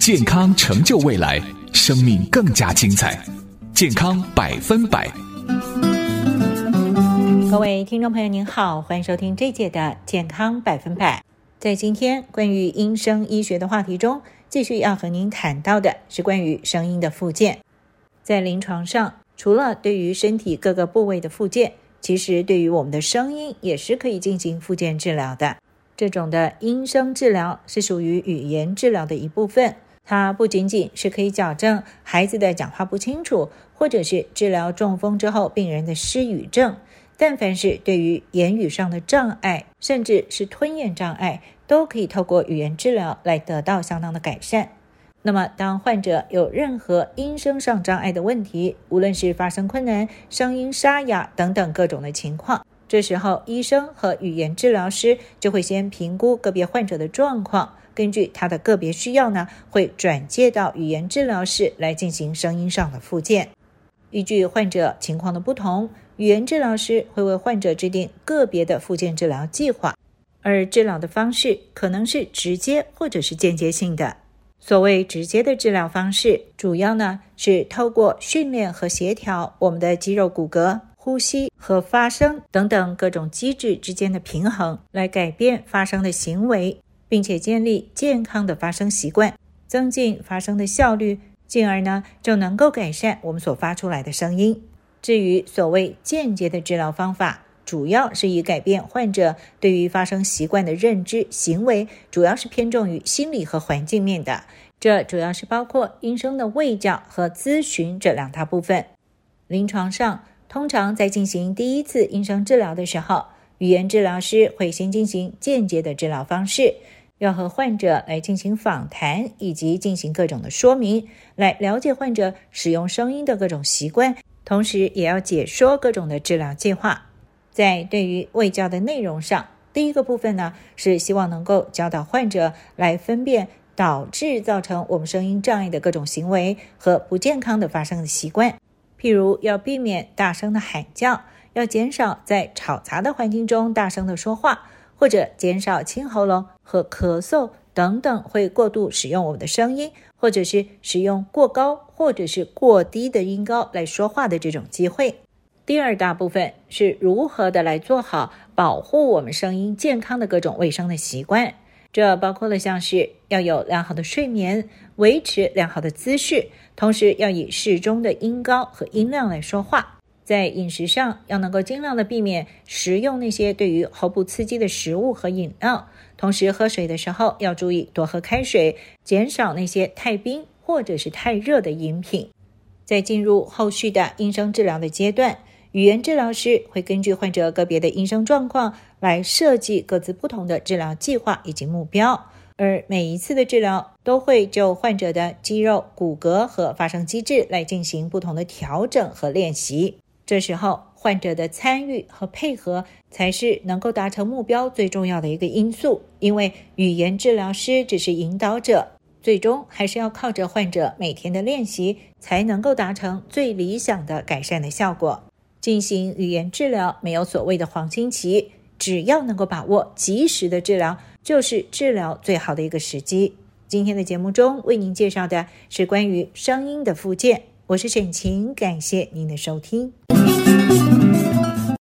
健康成就未来，生命更加精彩。健康100%。 各位听众朋友您好，欢迎收听这届的健康100%。在今天关于音声医学的话题中，继续要和您谈到的是关于声音的复健。在临床上，除了对于身体各个部位的复健，其实对于我们的声音也是可以进行复健治疗的。这种的音声治疗是属于语言治疗的一部分，它不仅仅是可以矫正孩子的讲话不清楚，或者是治疗中风之后病人的失语症，但凡是对于言语上的障碍，甚至是吞咽障碍，都可以透过语言治疗来得到相当的改善。那么当患者有任何音声上障碍的问题，无论是发声困难、声音沙哑等等各种的情况，这时候医生和语言治疗师就会先评估个别患者的状况，根据他的个别需要呢，会转介到语言治疗室来进行声音上的复健。依据患者情况的不同，语言治疗师会为患者制定个别的复健治疗计划，而治疗的方式可能是直接或者是间接性的。所谓直接的治疗方式，主要呢是透过训练和协调我们的肌肉骨骼、呼吸和发声等等各种机制之间的平衡，来改变发声的行为，并且建立健康的发声习惯，增进发声的效率，进而呢就能够改善我们所发出来的声音。至于所谓间接的治疗方法，主要是以改变患者对于发声习惯的认知行为，主要是偏重于心理和环境面的，这主要是包括音声的卫教和咨询这两大部分。临床上通常在进行第一次音声治疗的时候，语言治疗师会先进行间接的治疗方式，要和患者来进行访谈，以及进行各种的说明，来了解患者使用声音的各种习惯，同时也要解说各种的治疗计划。在对于卫教的内容上，第一个部分呢，是希望能够教导患者来分辨导致造成我们声音障碍的各种行为和不健康的发声的习惯，譬如要避免大声的喊叫，要减少在吵杂的环境中大声的说话，或者减少清喉咙和咳嗽等等会过度使用我们的声音，或者是使用过高或者是过低的音高来说话的这种机会。第二大部分是如何的来做好保护我们声音健康的各种卫生的习惯，这包括了像是要有良好的睡眠，维持良好的姿势，同时要以适中的音高和音量来说话。在饮食上要能够尽量的避免食用那些对于喉部刺激的食物和饮料，同时喝水的时候要注意多喝开水，减少那些太冰或者是太热的饮品。在进入后续的音声治疗的阶段，语言治疗师会根据患者个别的音声状况来设计各自不同的治疗计划以及目标，而每一次的治疗都会就患者的肌肉、骨骼和发声机制来进行不同的调整和练习。这时候患者的参与和配合才是能够达成目标最重要的一个因素，因为语言治疗师只是引导者，最终还是要靠着患者每天的练习才能够达成最理想的改善的效果。进行语言治疗没有所谓的黄金期，只要能够把握及时的治疗，就是治疗最好的一个时机。今天的节目中为您介绍的是关于声音的复健，我是沈晴，感谢您的收听。